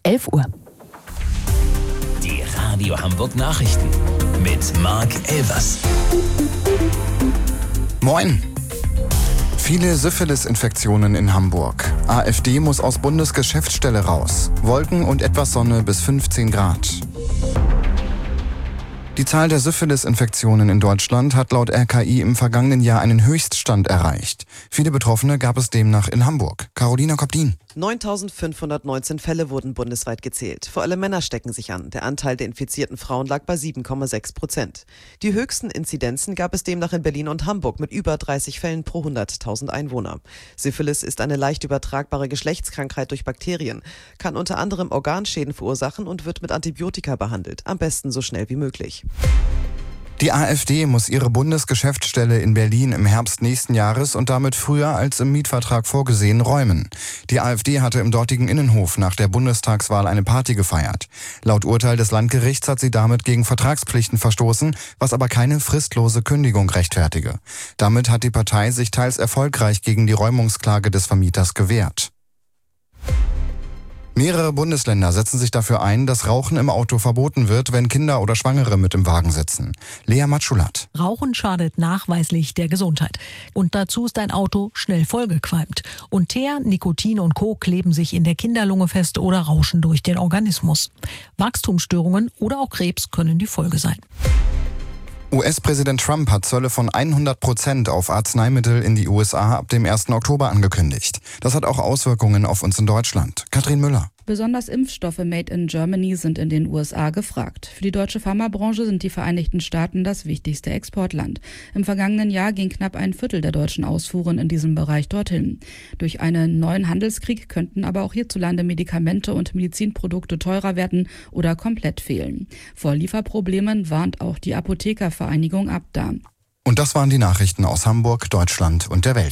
11 Uhr. Die Radio Hamburg Nachrichten mit Marc Elvers. Moin! Viele Syphilis-Infektionen in Hamburg. AfD muss aus Bundesgeschäftsstelle raus. Wolken und etwas Sonne bis 15 Grad. Die Zahl der Syphilis-Infektionen in Deutschland hat laut RKI im vergangenen Jahr einen Höchststand erreicht. Viele Betroffene gab es demnach in Hamburg. Carolina Koptin. 9.519 Fälle wurden bundesweit gezählt. Vor allem Männer stecken sich an. Der Anteil der infizierten Frauen lag bei 7,6%. Die höchsten Inzidenzen gab es demnach in Berlin und Hamburg mit über 30 Fällen pro 100.000 Einwohner. Syphilis ist eine leicht übertragbare Geschlechtskrankheit durch Bakterien, kann unter anderem Organschäden verursachen und wird mit Antibiotika behandelt. Am besten so schnell wie möglich. Die AfD muss ihre Bundesgeschäftsstelle in Berlin im Herbst nächsten Jahres und damit früher als im Mietvertrag vorgesehen räumen. Die AfD hatte im dortigen Innenhof nach der Bundestagswahl eine Party gefeiert. Laut Urteil des Landgerichts hat sie damit gegen Vertragspflichten verstoßen, was aber keine fristlose Kündigung rechtfertige. Damit hat die Partei sich teils erfolgreich gegen die Räumungsklage des Vermieters gewehrt. Mehrere Bundesländer setzen sich dafür ein, dass Rauchen im Auto verboten wird, wenn Kinder oder Schwangere mit im Wagen sitzen. Lea Matschulat. Rauchen schadet nachweislich der Gesundheit. Und dazu ist ein Auto schnell vollgequalmt. Und Teer, Nikotin und Co. kleben sich in der Kinderlunge fest oder rauschen durch den Organismus. Wachstumsstörungen oder auch Krebs können die Folge sein. US-Präsident Trump hat Zölle von 100% auf Arzneimittel in die USA ab dem 1. Oktober angekündigt. Das hat auch Auswirkungen auf uns in Deutschland. Katrin Müller. Besonders Impfstoffe made in Germany sind in den USA gefragt. Für die deutsche Pharmabranche sind die Vereinigten Staaten das wichtigste Exportland. Im vergangenen Jahr ging knapp ein Viertel der deutschen Ausfuhren in diesem Bereich dorthin. Durch einen neuen Handelskrieg könnten aber auch hierzulande Medikamente und Medizinprodukte teurer werden oder komplett fehlen. Vor Lieferproblemen warnt auch die Apothekervereinigung Abda. Und das waren die Nachrichten aus Hamburg, Deutschland und der Welt.